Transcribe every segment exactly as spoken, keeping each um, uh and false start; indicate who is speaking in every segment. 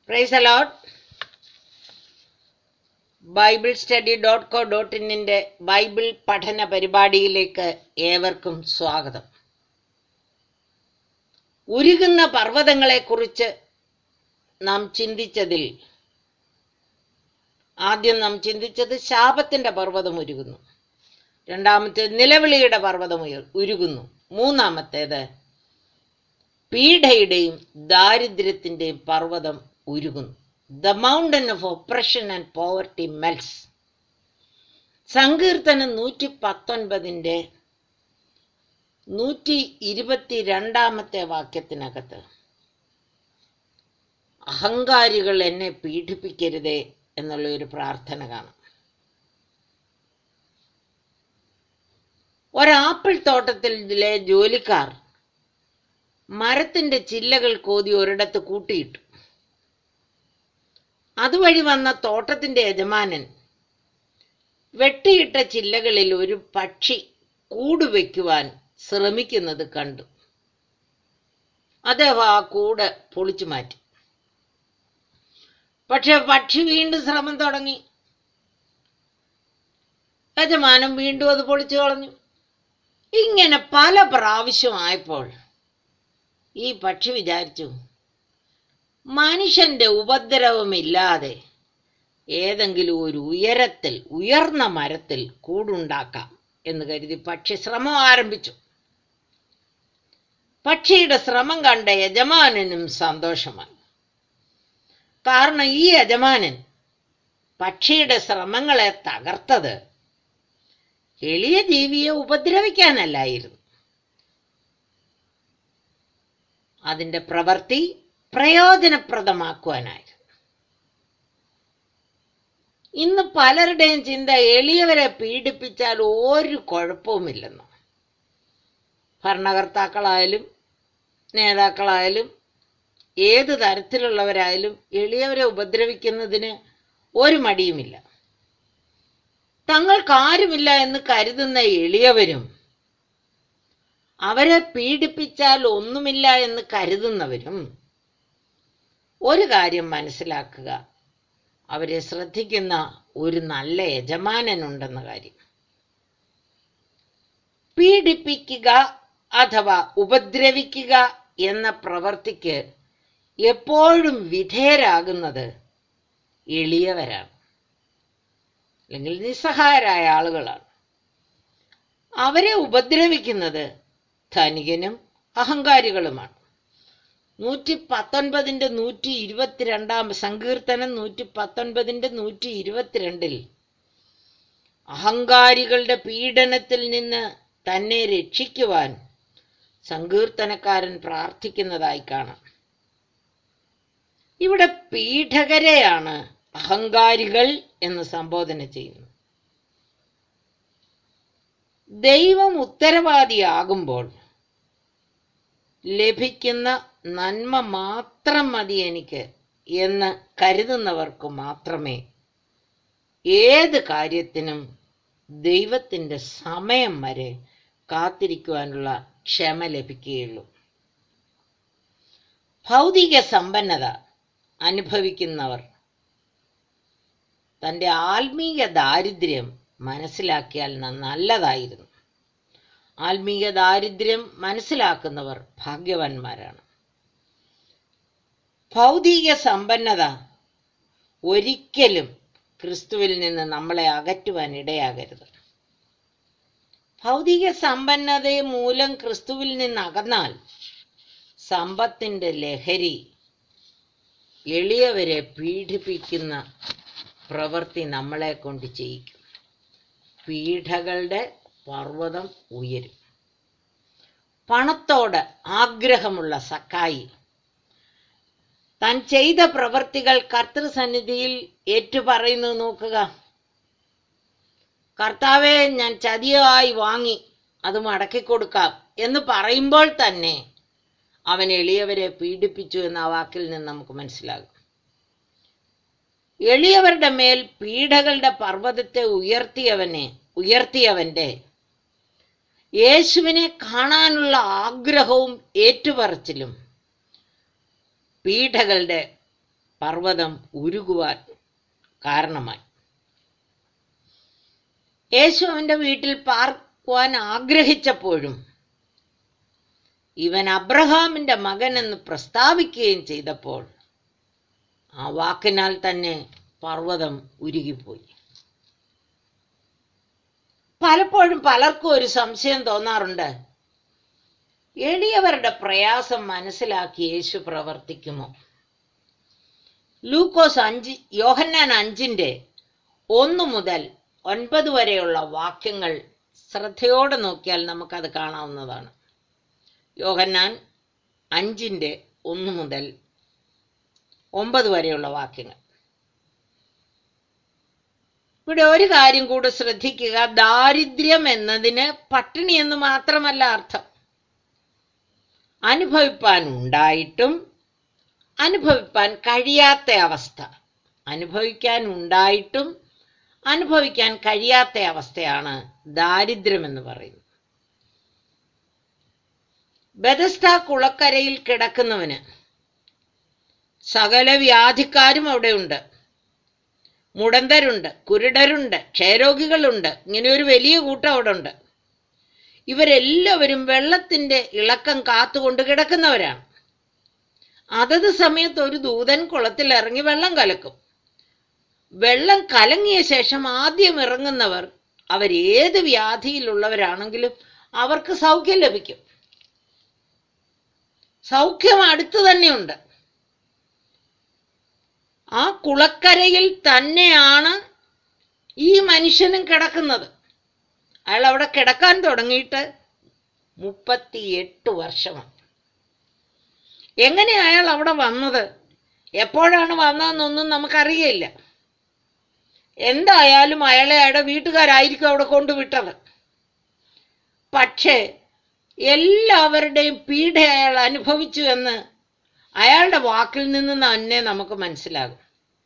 Speaker 1: Price a lot. Bible study dot co dot ഇന്നിൻ്റെ Bible പഠന പരിപാടിയിലേക്ക് ഏവർക്കും സ്വാഗതം. ഉരുകുന്ന പർവ്വതങ്ങളെക്കുറിച്ച് നാം ചിന്തിച്ചതിൽ ആദ്യം നാം ചിന്തിച്ചത് ശാപത്തിൻ്റെ പർവ്വതം ഉരുകുന്നു, രണ്ടാമത്തേത് നിലവിളിയുടെ പർവ്വതം ഉരുകുന്നു, മൂന്നാമത്തേത് പീഡയുടെയും ദാരിദ്ര്യത്തിൻ്റെയും പർവ്വതം ഉരുകുന്നു. The mountain of oppression and poverty melts. സങ്കീർത്തനം നൂറ്റി പത്തൊൻപതിൻ്റെ നൂറ്റി ഇരുപത്തി രണ്ടാമത്തെ വാക്യത്തിനകത്ത് അഹങ്കാരികൾ എന്നെ പീഡിപ്പിക്കരുതേ എന്നുള്ള ഒരു പ്രാർത്ഥന കാണാം. ഒരാപ്പിൾ തോട്ടത്തിലെ ജോലിക്കാർ മരത്തിൻ്റെ ചില്ലകൾ കോതി ഒരിടത്ത് കൂട്ടിയിട്ടു. അതുവഴി വന്ന തോട്ടത്തിൻ്റെ യജമാനൻ വെട്ടിയിട്ട ചില്ലകളിൽ ഒരു പക്ഷി കൂടുവയ്ക്കുവാൻ ശ്രമിക്കുന്നത് കണ്ടു. അദ്ദേഹം ആ കൂട് പൊളിച്ചു മാറ്റി. പക്ഷെ പക്ഷി വീണ്ടും ശ്രമം തുടങ്ങി. യജമാനൻ വീണ്ടും അത് പൊളിച്ചു കളഞ്ഞു. ഇങ്ങനെ പല പ്രാവശ്യമായപ്പോൾ ഈ പക്ഷി വിചാരിച്ചു, മനുഷ്യന്റെ ഉപദ്രവമില്ലാതെ ഏതെങ്കിലും ഒരു ഉയരത്തിൽ ഉയർന്ന മരത്തിൽ കൂടുണ്ടാക്കാം എന്ന് കരുതി പക്ഷി ശ്രമം ആരംഭിച്ചു. പക്ഷിയുടെ ശ്രമം കണ്ട യജമാനനും സന്തോഷമായി. കാരണം ഈ യജമാനൻ പക്ഷിയുടെ ശ്രമങ്ങളെ തകർത്തത് എളിയ ജീവിയെ ഉപദ്രവിക്കാനല്ലായിരുന്നു. അതിൻ്റെ പ്രവൃത്തി പ്രയോജനപ്രദമാക്കുവാനായിരുന്നു. ഇന്ന് പലരുടെയും ചിന്ത എളിയവരെ പീഡിപ്പിച്ചാൽ ഒരു കുഴപ്പവുമില്ലെന്ന്. ഭരണകർത്താക്കളായാലും നേതാക്കളായാലും ഏത് തരത്തിലുള്ളവരായാലും എളിയവരെ ഉപദ്രവിക്കുന്നതിന് ഒരു മടിയുമില്ല. തങ്ങൾക്കാരുമില്ല എന്ന് കരുതുന്ന എളിയവരും അവരെ പീഡിപ്പിച്ചാൽ ഒന്നുമില്ല എന്ന് കരുതുന്നവരും ഒരു കാര്യം മനസ്സിലാക്കുക, അവരെ ശ്രദ്ധിക്കുന്ന ഒരു നല്ല യജമാനനുണ്ടെന്ന കാര്യം. പീഡിപ്പിക്കുക അഥവാ ഉപദ്രവിക്കുക എന്ന പ്രവൃത്തിക്ക് എപ്പോഴും വിധേയരാകുന്നത് എളിയവരാണ്, അല്ലെങ്കിൽ നിസ്സഹായരായ ആളുകളാണ്. അവരെ ഉപദ്രവിക്കുന്നത് ധനികനും അഹങ്കാരികളുമാണ്. നൂറ്റി പത്തൊൻപതിൻ്റെ നൂറ്റി ഇരുപത്തിരണ്ടാം സങ്കീർത്തനം നൂറ്റി പത്തൊൻപതിൻ്റെ നൂറ്റി ഇരുപത്തിരണ്ടിൽ അഹങ്കാരികളുടെ പീഡനത്തിൽ നിന്ന് തന്നെ രക്ഷിക്കുവാൻ സങ്കീർത്തനക്കാരൻ പ്രാർത്ഥിക്കുന്നതായി കാണാം. ഇവിടെ പീഡകരെയാണ് അഹങ്കാരികൾ എന്ന് സംബോധന ചെയ്യുന്നു. ദൈവം ഉത്തരവാദിയാകുമ്പോൾ ലഭിക്കുന്ന നന്മ മാത്രം മതി എനിക്ക് എന്ന് കരുതുന്നവർക്ക് മാത്രമേ ഏത് കാര്യത്തിനും ദൈവത്തിൻ്റെ സമയം വരെ കാത്തിരിക്കുവാനുള്ള ക്ഷമ ലഭിക്കുകയുള്ളൂ. ഭൗതിക സമ്പന്നത അനുഭവിക്കുന്നവർ തൻ്റെ ആത്മീയ ദാരിദ്ര്യം മനസ്സിലാക്കിയാൽ നല്ലതായിരുന്നു. ആത്മീയ ദാരിദ്ര്യം മനസ്സിലാക്കുന്നവർ ഭാഗ്യവാന്മാരാണ്. ഭൗതിക സമ്പന്നത ഒരിക്കലും ക്രിസ്തുവിൽ നിന്ന് നമ്മളെ അകറ്റുവാൻ ഇടയാകരുത്. ഭൗതിക സമ്പന്നത മൂലം ക്രിസ്തുവിൽ നിന്ന് അകന്നാൽ സമ്പത്തിൻ്റെ ലഹരി എളിയവരെ പീഡിപ്പിക്കുന്ന പ്രവൃത്തി നമ്മളെ കൊണ്ട് ചെയ്യിക്കും. പീഡകളുടെ പർവ്വതം ഉയരും. പണത്തോട് ആഗ്രഹമുള്ള സക്കായി താൻ ചെയ്ത പ്രവൃത്തികൾ കർത്തൃസന്നിധിയിൽ ഏറ്റുപറയുന്നത് നോക്കുക. കർത്താവേ, ഞാൻ ചതിയായി വാങ്ങി, അത് മടക്കിക്കൊടുക്കാം എന്ന് പറയുമ്പോൾ തന്നെ അവൻ എളിയവരെ പീഡിപ്പിച്ചു എന്ന ആ വാക്കിൽ നിന്ന് നമുക്ക് മനസ്സിലാകും. എളിയവരുടെ മേൽ പീഡകളുടെ പർവ്വതത്തെ ഉയർത്തിയവനെ ഉയർത്തിയവൻ്റെ യേശുവിനെ കാണാനുള്ള ആഗ്രഹവും ഏറ്റുപറച്ചിലും പീഡകളുടെ പർവ്വതം ഉരുകുവാൻ കാരണമായി. യേശു അവൻ്റെ വീട്ടിൽ പാർക്കുവാൻ ആഗ്രഹിച്ചപ്പോഴും ഇവൻ അബ്രഹാമിൻ്റെ മകൻ എന്ന് പ്രസ്താവിക്കുകയും ചെയ്തപ്പോൾ ആ വാക്കിനാൽ തന്നെ പർവ്വതം ഉരുകിപ്പോയി. പലപ്പോഴും പലർക്കും ഒരു സംശയം തോന്നാറുണ്ട്, എളിയവരുടെ പ്രയാസം മനസ്സിലാക്കി യേശു പ്രവർത്തിക്കുമോ? ലൂക്കോസ് അഞ്ച് യോഹന്നാൻ അഞ്ചിൻ്റെ ഒന്ന് മുതൽ ഒൻപത് വരെയുള്ള വാക്യങ്ങൾ ശ്രദ്ധയോടെ നോക്കിയാൽ നമുക്കത് കാണാവുന്നതാണ്. യോഹന്നാൻ അഞ്ചിൻ്റെ ഒന്ന് മുതൽ ഒമ്പത് വരെയുള്ള വാക്യങ്ങൾ. ഇവിടെ ഒരു കാര്യം കൂടെ ശ്രദ്ധിക്കുക. ദാരിദ്ര്യം എന്നതിന് പട്ടിണി എന്ന് മാത്രമല്ല അർത്ഥം. അനുഭവിപ്പാൻ ഉണ്ടായിട്ടും അനുഭവിപ്പാൻ കഴിയാത്ത അവസ്ഥ, അനുഭവിക്കാൻ ഉണ്ടായിട്ടും അനുഭവിക്കാൻ കഴിയാത്ത അവസ്ഥയാണ് ദാരിദ്ര്യം എന്ന് പറയുന്നത്. ബെഥസ്ദാ കുളക്കരയിൽ കിടക്കുന്നവന് സകല വ്യാധിക്കാരും അവിടെ ഉണ്ട്. മുടന്തരുണ്ട്, കുരുടരുണ്ട്, ക്ഷയരോഗികളുണ്ട്. ഇങ്ങനെ ഒരു വലിയ കൂട്ടം അവിടെ ഉണ്ട്. ഇവരെല്ലാവരും വെള്ളത്തിൻ്റെ ഇളക്കം കാത്തുകൊണ്ട് കിടക്കുന്നവരാണ്. അതത് സമയത്ത് ഒരു ദൂതൻ കുളത്തിൽ ഇറങ്ങി വെള്ളം കലക്കും. വെള്ളം കലങ്ങിയ ശേഷം ആദ്യം ഇറങ്ങുന്നവർ അവരേത് വ്യാധിയിലുള്ളവരാണെങ്കിലും അവർക്ക് സൗഖ്യം ലഭിക്കും. സൗഖ്യം അടുത്ത് തന്നെയുണ്ട്. ആ കുളക്കരയിൽ തന്നെയാണ് ഈ മനുഷ്യനും കിടക്കുന്നത്. അയാൾ അവിടെ കിടക്കാൻ തുടങ്ങിയിട്ട് മുപ്പത്തിയെട്ട് വർഷമാണ്. എങ്ങനെ അയാൾ അവിടെ വന്നത്, എപ്പോഴാണ് വന്നതെന്നൊന്നും നമുക്കറിയില്ല. എന്തായാലും അയാളെ അയാളുടെ വീട്ടുകാരായിരിക്കും അവിടെ കൊണ്ടുവിട്ടത്. പക്ഷേ എല്ലാവരുടെയും പീഡ അയാൾ അനുഭവിച്ചു എന്ന് അയാളുടെ വാക്കിൽ നിന്ന് തന്നെ നമുക്ക് മനസ്സിലാകും.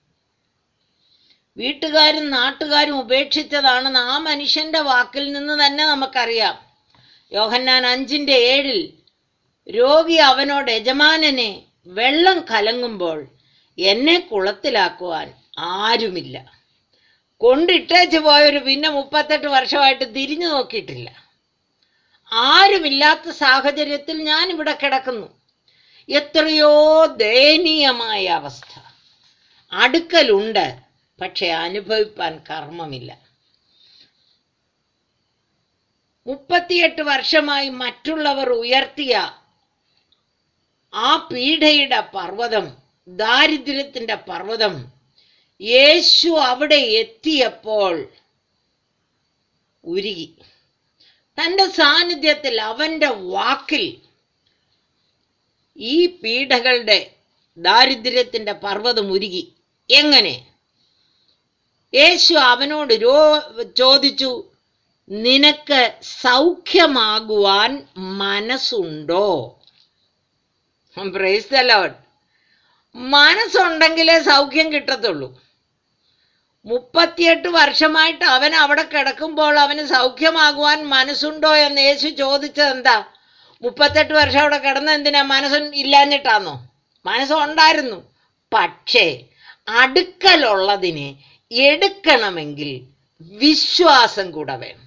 Speaker 1: വീട്ടുകാരും നാട്ടുകാരും ഉപേക്ഷിച്ചതാണെന്ന് ആ മനുഷ്യന്റെ വാക്കിൽ നിന്ന് തന്നെ നമുക്കറിയാം. യോഹന്നാൻ അഞ്ചിൻ്റെ ഏഴിൽ രോഗി അവനോട്, യജമാനനെ, വെള്ളം കലങ്ങുമ്പോൾ എന്നെ കുളത്തിലാക്കുവാൻ ആരുമില്ല. കൊണ്ടിട്ടേച്ച് പോയവര് പിന്നെ മുപ്പത്തെട്ട് വർഷമായിട്ട് തിരിഞ്ഞു നോക്കിയിട്ടില്ല. ആരുമില്ലാത്ത സാഹചര്യത്തിൽ ഞാൻ ഇവിടെ കിടക്കുന്നു. എത്രയോ ദയനീയമായ അവസ്ഥ. അടുക്കലുണ്ട്, പക്ഷെ അനുഭവിപ്പാൻ കർമ്മമില്ല. മുപ്പത്തിയെട്ട് വർഷമായി മറ്റുള്ളവർ ഉയർത്തിയ ആ പീഡയുടെ പർവ്വതം, ദാരിദ്ര്യത്തിൻ്റെ പർവ്വതം, യേശു അവിടെ എത്തിയപ്പോൾ ഉരുകി. തൻ്റെ സാന്നിധ്യത്തിൽ, അവൻ്റെ വാക്കിൽ ഈ പീഡകളുടെ ദാരിദ്ര്യത്തിൻ്റെ പർവ്വതം ഉരുകി. എങ്ങനെ? യേശു അവനോട് രോ ചോദിച്ചു, നിനക്ക് സൗഖ്യമാകുവാൻ മനസ്സുണ്ടോ? Praise the Lord. മനസ്സുണ്ടെങ്കിലേ സൗഖ്യം കിട്ടത്തുള്ളൂ. മുപ്പത്തിയെട്ട് വർഷമായിട്ട് അവൻ അവിടെ കിടക്കുമ്പോൾ അവന് സൗഖ്യമാകുവാൻ മനസ്സുണ്ടോ എന്ന് യേശു ചോദിച്ചത് എന്താ? മുപ്പത്തെട്ട് വർഷം അവിടെ കിടന്ന എന്തിനാ? മനസ്സ് ഇല്ലാഞ്ഞിട്ടാന്നോ? മനസ്സുണ്ടായിരുന്നു. പക്ഷേ അടുക്കലുള്ളതിനെ എടുക്കണമെങ്കിൽ വിശ്വാസം കൂടെ വേണം.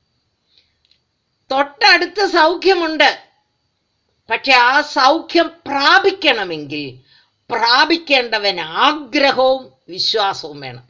Speaker 1: തൊട്ടടുത്ത് സൗഖ്യമുണ്ട്, പക്ഷെ ആ സൗഖ്യം പ്രാപിക്കണമെങ്കിൽ പ്രാപിക്കേണ്ടവൻ ആഗ്രഹവും വിശ്വാസവും വേണം.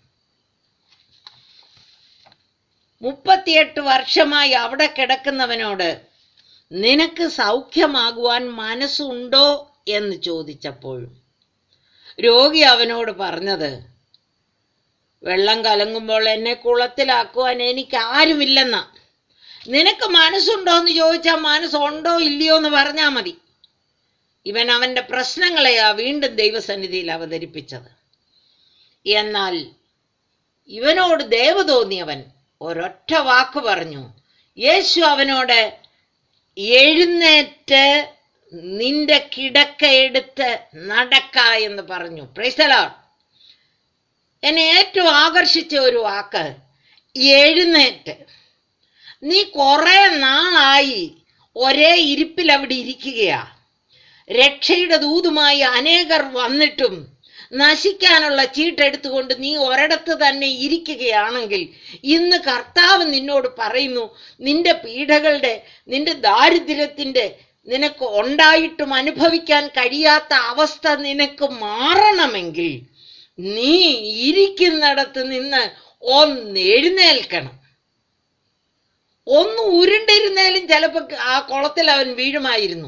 Speaker 1: മുപ്പത്തിയെട്ട് വർഷമായി അവിടെ കിടക്കുന്നവനോട് നിനക്ക് സൗഖ്യമാകുവാൻ മനസ്സുണ്ടോ എന്ന് ചോദിച്ചപ്പോഴും രോഗി അവനോട് പറഞ്ഞത്, വെള്ളം കലങ്ങുമ്പോൾ എന്നെ കുളത്തിലാക്കുവാൻ എനിക്ക് ആരുമില്ലെന്ന. നിനക്ക് മനസ്സുണ്ടോ എന്ന് ചോദിച്ചാൽ മനസ്സുണ്ടോ ഇല്ലയോ എന്ന് പറഞ്ഞാൽ മതി. ഇവൻ അവൻ്റെ പ്രശ്നങ്ങളെയാ വീണ്ടും ദൈവസന്നിധിയിൽ അവതരിപ്പിച്ചത്. എന്നാൽ ഇവനോട് ദയവ് തോന്നിയവൻ ഒരൊറ്റ വാക്ക് പറഞ്ഞു. യേശു അവനോട്, എഴുന്നേറ്റ് നിന്റെ കിടക്ക എടുത്ത് നടക്ക എന്ന് പറഞ്ഞു. Praise the Lord. എന്നെ ഏറ്റവും ആകർഷിച്ച ഒരു വാക്ക് എഴുന്നേറ്റ്. നീ കുറെ നാളായി ഒരേ ഇരിപ്പിൽ അവിടെ ഇരിക്കുകയാ. രക്ഷയുടെ ദൂതുമായി അനേകർ വന്നിട്ടും നശിക്കാനുള്ള ചീട്ടെടുത്തുകൊണ്ട് നീ ഒരിടത്ത് തന്നെ ഇരിക്കുകയാണെങ്കിൽ ഇന്ന് കർത്താവ് നിന്നോട് പറയുന്നു, നിന്റെ പീഡകളുടെ, നിന്റെ ദാരിദ്ര്യത്തിന്റെ, നിനക്ക് ഉണ്ടായിട്ടും അനുഭവിക്കാൻ കഴിയാത്ത അവസ്ഥ നിനക്ക് മാറണമെങ്കിൽ നീ ഇരിക്കുന്നിടത്ത് നിന്ന് ഒന്ന് എഴുന്നേൽക്കണം. ഒന്ന് ഉരുണ്ടിരുന്നാലും ചിലപ്പോ ആ കുളത്തിൽ അവൻ വീഴുമായിരുന്നു.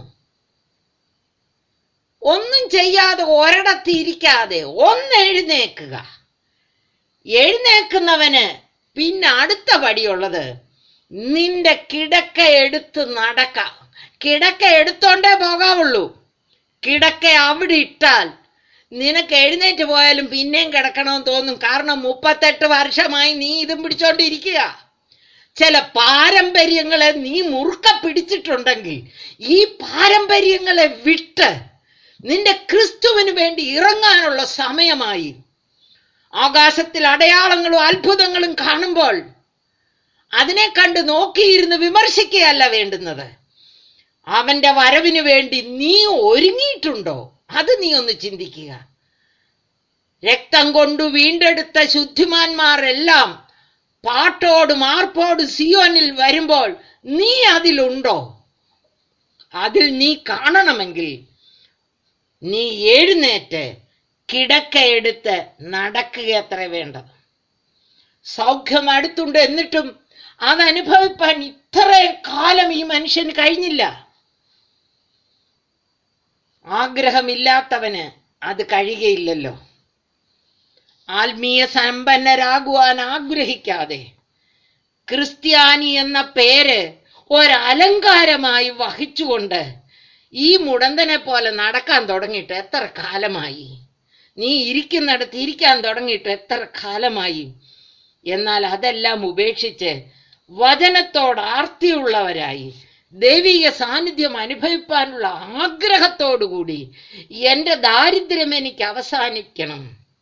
Speaker 1: ഒന്നും ചെയ്യാതെ ഒരിടത്ത് ഇരിക്കാതെ ഒന്ന് എഴുന്നേക്കുക. എഴുന്നേക്കുന്നവന് പിന്നെ അടുത്ത പടിയുള്ളത് നിന്റെ കിടക്ക എടുത്ത് നടക്കാം. കിടക്ക എടുത്തോണ്ടേ പോകാവുള്ളൂ. കിടക്ക അവിടെ ഇട്ടാൽ നിനക്ക് എഴുന്നേറ്റ് പോയാലും പിന്നെയും കിടക്കണമെന്ന് തോന്നും. കാരണം മുപ്പത്തെട്ട് വർഷമായി നീ ഇതും പിടിച്ചോണ്ടിരിക്കുക. ചില പാരമ്പര്യങ്ങളെ നീ മുറുക്ക പിടിച്ചിട്ടുണ്ടെങ്കിൽ ഈ പാരമ്പര്യങ്ങളെ വിട്ട് നിന്റെ ക്രിസ്തുവിന് വേണ്ടി ഇറങ്ങാനുള്ള സമയമായി. ആകാശത്തിൽ അടയാളങ്ങളും അത്ഭുതങ്ങളും കാണുമ്പോൾ അതിനെ കണ്ട് നോക്കിയിരുന്ന് വിമർശിക്കുകയല്ല വേണ്ടുന്നത്. അവന്റെ വരവിന് വേണ്ടി നീ ഒരുങ്ങിയിട്ടുണ്ടോ? അത് നീ ഒന്ന് ചിന്തിക്കുക. രക്തം കൊണ്ടു വീണ്ടെടുത്ത ശുദ്ധിമാന്മാരെല്ലാം പാട്ടോടും ആർപ്പോടും സിയോനിൽ വരുമ്പോൾ നീ അതിലുണ്ടോ? അതിൽ നീ കാണണമെങ്കിൽ നീ എഴുന്നേറ്റ് കിടക്കയെടുത്ത് നടക്കുക അത്ര വേണ്ടത്. സൗഖ്യം അടുത്തുണ്ട്, എന്നിട്ടും അതനുഭവിപ്പാൻ ഇത്രയും കാലം ഈ മനുഷ്യന് കഴിഞ്ഞില്ല. ആഗ്രഹമില്ലാത്തവന് അത് കഴിയുകയില്ലല്ലോ. ആത്മീയ സമ്പന്നരാകുവാൻ ആഗ്രഹിക്കാതെ ക്രിസ്ത്യാനി എന്ന പേര് ഒരലങ്കാരമായി വഹിച്ചുകൊണ്ട് ഈ മുടന്തനെ പോലെ നടക്കാൻ തുടങ്ങിയിട്ട് എത്ര കാലമായി? നീ ഇരിക്കുന്നിടത്ത് ഇരിക്കാൻ തുടങ്ങിയിട്ട് എത്ര കാലമായി? എന്നാൽ അതെല്ലാം ഉപേക്ഷിച്ച് വചനത്തോട് ആർത്തിയുള്ളവരായി ദൈവിക സാന്നിധ്യം അനുഭവിപ്പാനുള്ള ആഗ്രഹത്തോടുകൂടി എൻ്റെ ദാരിദ്ര്യം എനിക്ക് അവസാനിക്കണം,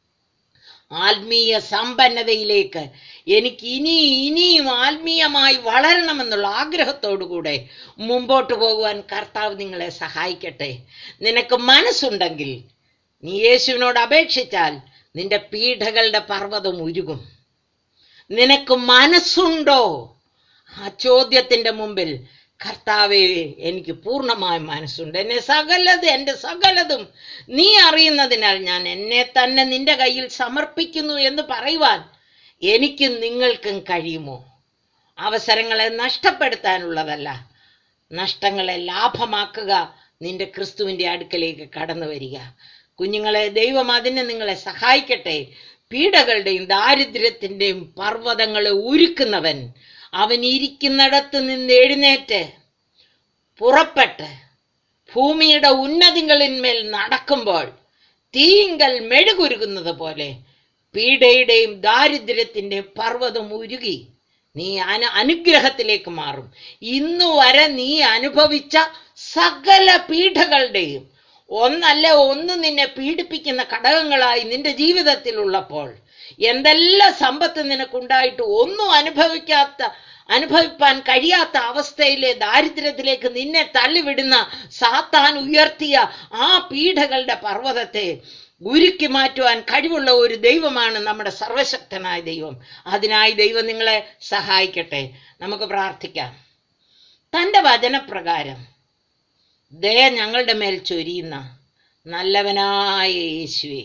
Speaker 1: ആത്മീയ സമ്പന്നതയിലേക്ക് എനിക്ക് ഇനി ഇനിയും ആത്മീയമായി വളരണമെന്നുള്ള ആഗ്രഹത്തോടുകൂടെ മുമ്പോട്ട് പോകുവാൻ കർത്താവ് നിങ്ങളെ സഹായിക്കട്ടെ. നിനക്ക് മനസ്സുണ്ടെങ്കിൽ നീ യേശുവിനോട് അപേക്ഷിച്ചാൽ നിന്റെ പീഡകളുടെ പർവ്വതം ഉരുകും. നിനക്ക് മനസ്സുണ്ടോ? ആ ചോദ്യത്തിന്റെ മുമ്പിൽ കർത്താവേ, എനിക്ക് പൂർണ്ണമായും മനസ്സുണ്ട്, എന്നെ സകലത് എൻ്റെ സകലതും നീ അറിയുന്നതിനാൽ ഞാൻ എന്നെ തന്നെ നിന്റെ കയ്യിൽ സമർപ്പിക്കുന്നു എന്ന് പറയുവാൻ എനിക്കും നിങ്ങൾക്കും കഴിയുമോ? അവസരങ്ങളെ നഷ്ടപ്പെടുത്താനുള്ളതല്ല, നഷ്ടങ്ങളെ ലാഭമാക്കുക, നിന്റെ ക്രിസ്തുവിൻ്റെ അടുക്കലേക്ക് കടന്നു വരിക. കുഞ്ഞുങ്ങളെ, ദൈവം അതിന് നിങ്ങളെ സഹായിക്കട്ടെ. പീഡകളുടെയും ദാരിദ്ര്യത്തിൻ്റെയും പർവ്വതങ്ങളെ ഉരുക്കുന്നവൻ അവൻ ഇരിക്കുന്നിടത്ത് നിന്ന് എഴുന്നേറ്റ് പുറപ്പെട്ട് ഭൂമിയുടെ ഉന്നതികളിന്മേൽ നടക്കുമ്പോൾ തീങ്കൽ മെഴുകുരുകുന്നത് പോലെ പീഡയുടെയും ദാരിദ്ര്യത്തിൻ്റെയും പർവ്വതം ഉരുകി നീ അനു അനുഗ്രഹത്തിലേക്ക് മാറും. ഇന്നു വരെ നീ അനുഭവിച്ച സകല പീഡകളുടെയും ഒന്നല്ല ഒന്ന് നിന്നെ പീഡിപ്പിക്കുന്ന ഘടകങ്ങളായി നിന്റെ ജീവിതത്തിൽ ഉള്ളപ്പോൾ, എന്തെല്ലാം സമ്പത്ത് നിനക്കുണ്ടായിട്ട് ഒന്നും അനുഭവിക്കാത്ത അനുഭവിപ്പാൻ കഴിയാത്ത അവസ്ഥയിലെ ദാരിദ്ര്യത്തിലേക്ക് നിന്നെ തള്ളിവിടുന്ന സാത്താൻ ഉയർത്തിയ ആ പീഡകളുടെ പർവ്വതത്തെ ഉരുക്കി മാറ്റുവാൻ കഴിവുള്ള ഒരു ദൈവമാണ് നമ്മുടെ സർവശക്തനായ ദൈവം. അതിനായി ദൈവം നിങ്ങളെ സഹായിക്കട്ടെ. നമുക്ക് പ്രാർത്ഥിക്കാം. തൻ്റെ വചനപ്രകാരം ദയ ഞങ്ങളുടെ മേൽ ചൊരിയുന്ന നല്ലവനായ യേശുവേ,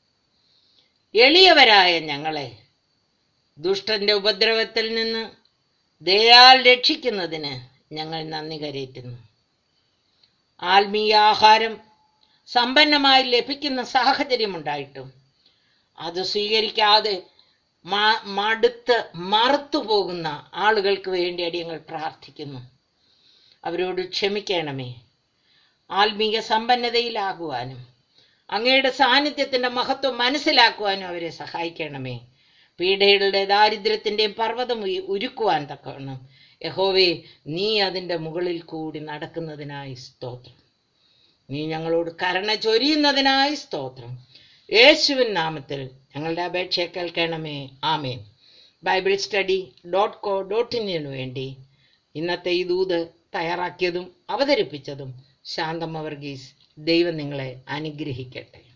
Speaker 1: എളിയവരായ ഞങ്ങളെ ദുഷ്ടന്റെ ഉപദ്രവത്തിൽ നിന്ന് ദയാൽ രക്ഷിക്കുന്നതിന് ഞങ്ങൾ നന്ദി കരേറ്റുന്നു. ആത്മീയാഹാരം സമ്പന്നമായി ലഭിക്കുന്ന സാഹചര്യമുണ്ടായിട്ടും അത് സ്വീകരിക്കാതെ മടുത്ത് മറുത്തു പോകുന്ന ആളുകൾക്ക് വേണ്ടി അടിയങ്ങൾ പ്രാർത്ഥിക്കുന്നു. അവരോട് ക്ഷമിക്കണമേ. ആത്മീയ സമ്പന്നതയിലാകുവാനും അങ്ങയുടെ സാന്നിധ്യത്തിൻ്റെ മഹത്വം മനസ്സിലാക്കുവാനും അവരെ സഹായിക്കണമേ. പീഡയുടെ ദാരിദ്ര്യത്തിൻ്റെയും പർവ്വതം ഉരുക്കുവാൻ തക്കവണ്ണം യഹോവേ, നീ അതിൻ്റെ മുകളിൽ കൂടി നടക്കുന്നതിനായി സ്തോത്രം. നീ ഞങ്ങളോട് കരുണ ചൊരിയുന്നതിനായി സ്തോത്രം. യേശുവിൻ നാമത്തിൽ ഞങ്ങളുടെ അപേക്ഷ കേൾക്കണമേ. ആമേൻ. Bible study dot co dot ഇന്നിനു വേണ്ടി ഇന്നത്തെ ഈ ദൂത് തയ്യാറാക്കിയതും അവതരിപ്പിച്ചതും ശാന്തമ്മ വർഗീസ്. ദൈവം നിങ്ങളെ അനുഗ്രഹിക്കട്ടെ.